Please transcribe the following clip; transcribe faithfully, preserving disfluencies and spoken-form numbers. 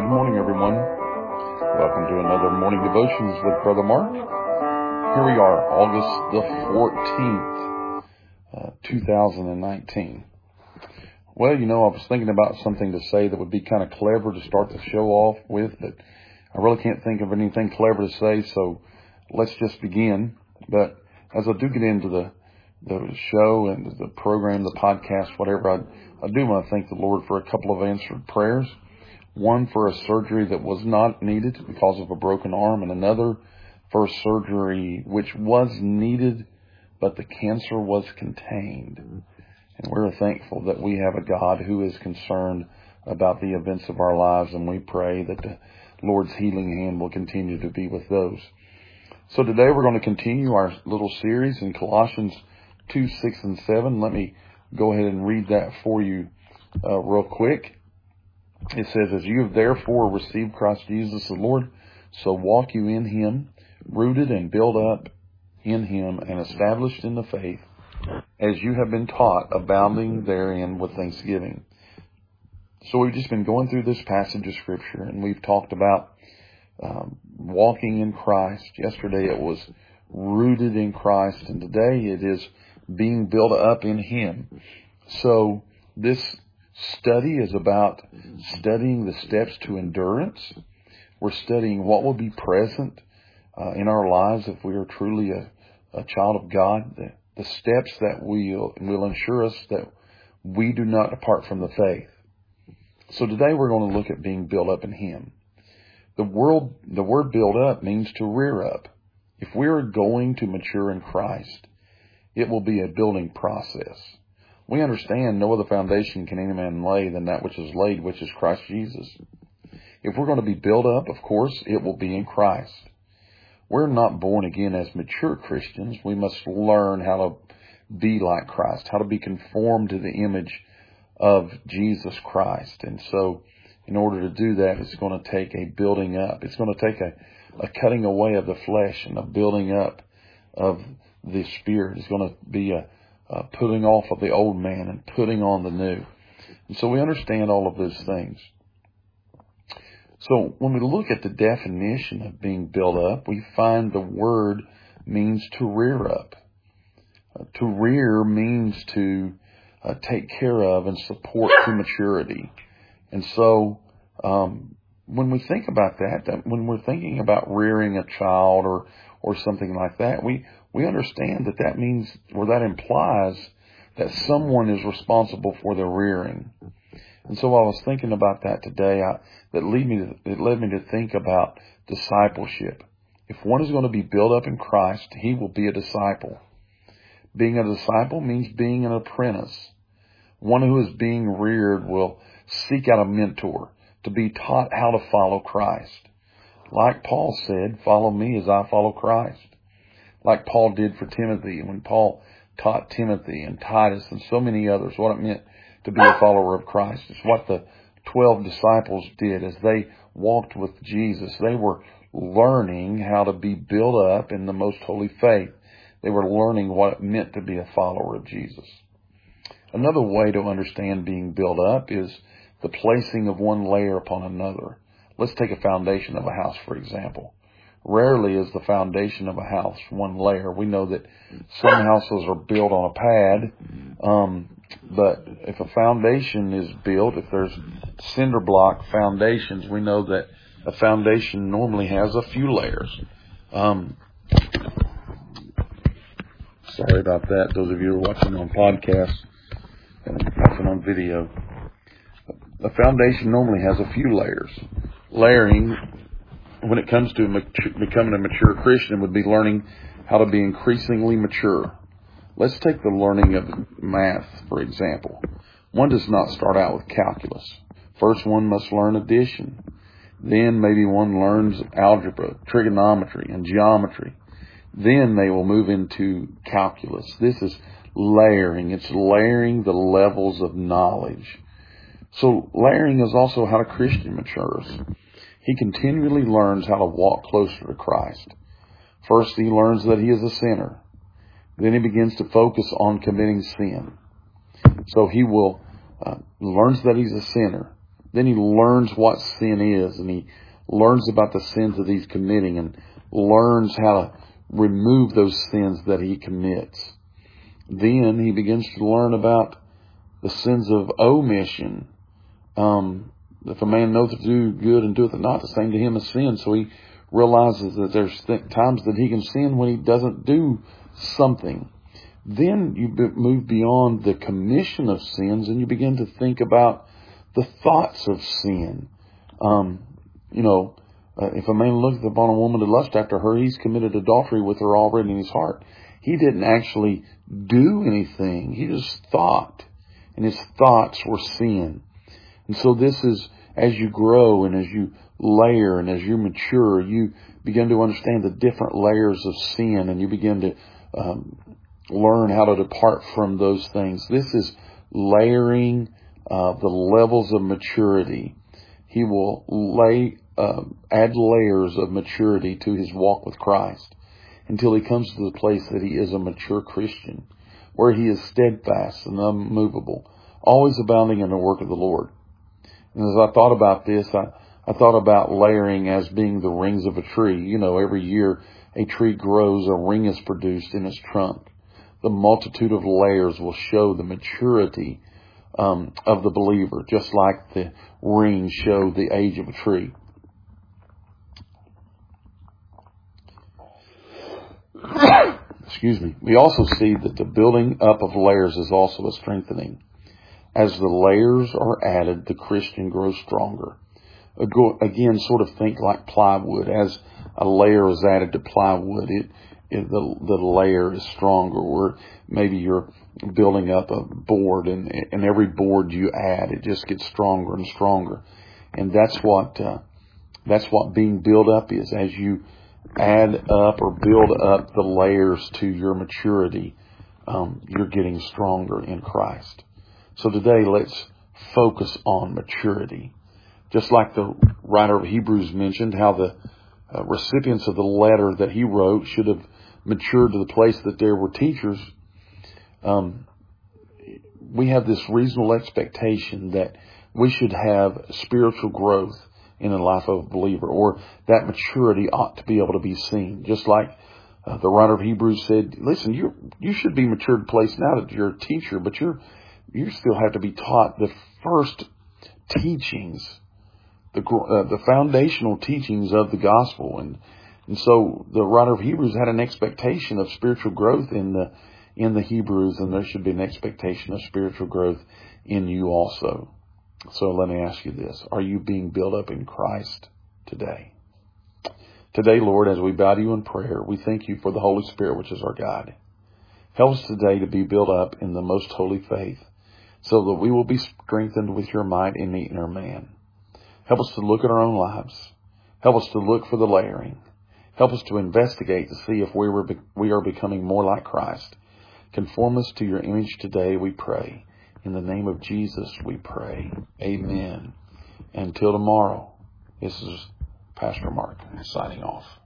Good morning, everyone. Welcome to another Morning Devotions with Brother Mark. Here we are, August the fourteenth, uh, two thousand nineteen. Well, you know, I was thinking about something to say that would be kind of clever to start the show off with, but I really can't think of anything clever to say, so let's just begin. But as I do get into the the show and the program, the podcast, whatever, I, I do want to thank the Lord for a couple of answered prayers. One for a surgery that was not needed because of a broken arm, and another for a surgery which was needed, but the cancer was contained. And we're thankful that we have a God who is concerned about the events of our lives, and we pray that the Lord's healing hand will continue to be with those. So today we're going to continue our little series in Colossians two, six, and seven. Let me go ahead and read that for you uh, real quick. It says, "As you have therefore received Christ Jesus the Lord, so walk you in him, rooted and built up in him, and established in the faith, as you have been taught, abounding therein with thanksgiving." So we've just been going through this passage of Scripture, and we've talked about um, walking in Christ. Yesterday it was rooted in Christ, and today it is being built up in him. So this study is about studying the steps to endurance. We're studying what will be present uh, in our lives if we are truly a, a child of God. The, the steps that will, will ensure us that we do not depart from the faith. So today we're going to look at being built up in him. The word, the word build up means to rear up. If we are going to mature in Christ, it will be a building process. We understand no other foundation can any man lay than that which is laid, which is Christ Jesus. If we're going to be built up, of course, it will be in Christ. We're not born again as mature Christians. We must learn how to be like Christ, how to be conformed to the image of Jesus Christ. And so in order to do that, it's going to take a building up. It's going to take a, a cutting away of the flesh and a building up of the Spirit. It's going to be a Uh, putting off of the old man and putting on the new. And so we understand all of those things. So when we look at the definition of being built up, we find the word means to rear up. Uh, to rear means to uh, take care of and support to maturity. And so um, when we think about that, that, when we're thinking about rearing a child or or something like that, we we understand that that means, or that implies, that someone is responsible for their rearing. And so I was thinking about that today. I, that lead me to, it led me to think about discipleship. If one is going to be built up in Christ, he will be a disciple. Being a disciple means being an apprentice. One who is being reared will seek out a mentor to be taught how to follow Christ. Like Paul said, "Follow me as I follow Christ." Like Paul did for Timothy, when Paul taught Timothy and Titus and so many others what it meant to be a follower of Christ. It's what the twelve disciples did as they walked with Jesus. They were learning how to be built up in the most holy faith. They were learning what it meant to be a follower of Jesus. Another way to understand being built up is the placing of one layer upon another. Let's take a foundation of a house, for example. Rarely is the foundation of a house one layer. We know that some houses are built on a pad, um, but if a foundation is built, if there's cinder block foundations, we know that a foundation normally has a few layers. Um, sorry about that, those of you who are watching on podcasts and watching on video. A foundation normally has a few layers. Layering, when it comes to mature, becoming a mature Christian, would be learning how to be increasingly mature. Let's take the learning of math, for example. One does not start out with calculus. First, one must learn addition. Then maybe one learns algebra, trigonometry, and geometry. Then they will move into calculus. This is layering. It's layering the levels of knowledge. So layering is also how a Christian matures. He continually learns how to walk closer to Christ. First, he learns that he is a sinner. Then he begins to focus on committing sin. So he will uh, learns that he's a sinner. Then he learns what sin is, and he learns about the sins that he's committing and learns how to remove those sins that he commits. Then he begins to learn about the sins of omission. Um, if a man knoweth to do good and doeth it not, the same to him is sin. So he realizes that there's th- times that he can sin when he doesn't do something. Then you be- move beyond the commission of sins and you begin to think about the thoughts of sin. Um, you know, uh, if a man looketh upon a woman to lust after her, he's committed adultery with her already in his heart. He didn't actually do anything. He just thought. And his thoughts were sin. And so this is, as you grow and as you layer and as you mature, you begin to understand the different layers of sin, and you begin to um, learn how to depart from those things. This is layering uh, the levels of maturity. He will lay uh, add layers of maturity to his walk with Christ until he comes to the place that he is a mature Christian, where he is steadfast and unmovable, always abounding in the work of the Lord. And as I thought about this, I, I thought about layering as being the rings of a tree. You know, every year a tree grows, a ring is produced in its trunk. The multitude of layers will show the maturity um, of the believer, just like the rings show the age of a tree. Excuse me. We also see that the building up of layers is also a strengthening. As the layers are added, the Christian grows stronger. Again, sort of think like plywood. As a layer is added to plywood, it, it the the layer is stronger. Or maybe you're building up a board, and and every board you add, it just gets stronger and stronger. And that's what uh, that's what being built up is. As you add up or build up the layers to your maturity, um, you're getting stronger in Christ. So today, let's focus on maturity. Just like the writer of Hebrews mentioned, how the uh, recipients of the letter that he wrote should have matured to the place that there were teachers. Um, we have this reasonable expectation that we should have spiritual growth in the life of a believer, or that maturity ought to be able to be seen. Just like uh, the writer of Hebrews said, listen, you you should be matured to the place now that you're a teacher, but you're you still have to be taught the first teachings, the uh, the foundational teachings of the gospel. And and so the writer of Hebrews had an expectation of spiritual growth in the in the Hebrews, and there should be an expectation of spiritual growth in you also. So let me ask you this. Are you being built up in Christ today? Today, Lord, as we bow to you in prayer, we thank you for the Holy Spirit, which is our guide. Help us today to be built up in the most holy faith, so that we will be strengthened with your might in the inner man. Help us to look at our own lives. Help us to look for the layering. Help us to investigate to see if we, were be- we are becoming more like Christ. Conform us to your image today, we pray. In the name of Jesus, we pray. Amen. Until tomorrow, this is Pastor Mark signing off.